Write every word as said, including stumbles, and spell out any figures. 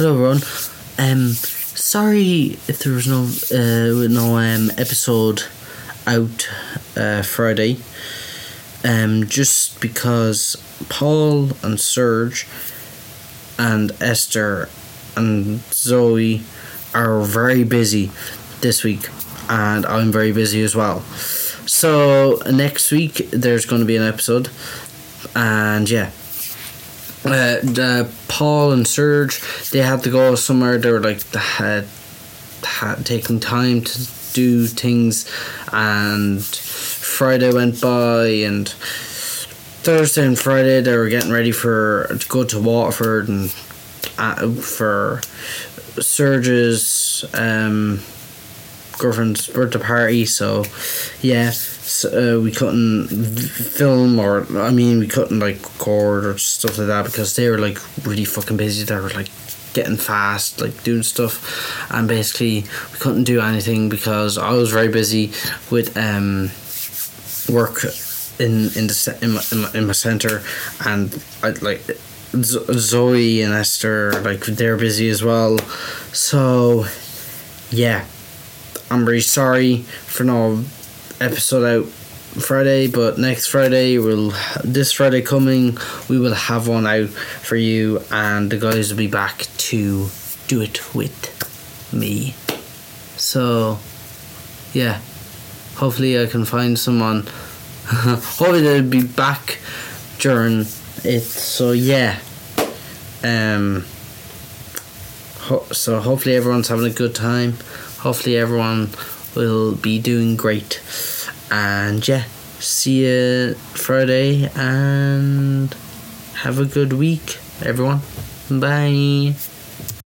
hello everyone. Um, sorry if there was no uh no um episode out uh Friday. Um, just because Paul and Serge and Esther and Zoe are very busy this week, and I'm very busy as well. So next week there's going to be an episode, and yeah. Uh, the Paul and Serge, they had to go somewhere. They were like had, had taking time to do things, and Friday went by, and Thursday and Friday they were getting ready for to go to Waterford and uh, for Serge's um, girlfriend's birthday party. So yeah, so, uh, we couldn't v- film, or I mean we couldn't like record or stuff like that because they were like really fucking busy. They were like getting fast, like doing stuff, and basically we couldn't do anything because I was very busy with um work in in the in my, in my, in my center, and I like Z- Zoe and Esther, like they're busy as well. So yeah, I'm very sorry for no episode out Friday, but next Friday will this Friday coming we will have one out for you, and the guys will be back to do it with me. So yeah, hopefully I can find someone. Hopefully they'll be back during it. So yeah, um ho- so hopefully everyone's having a good time. Hopefully everyone will be doing great. And yeah, see you Friday, and have a good week, everyone. Bye.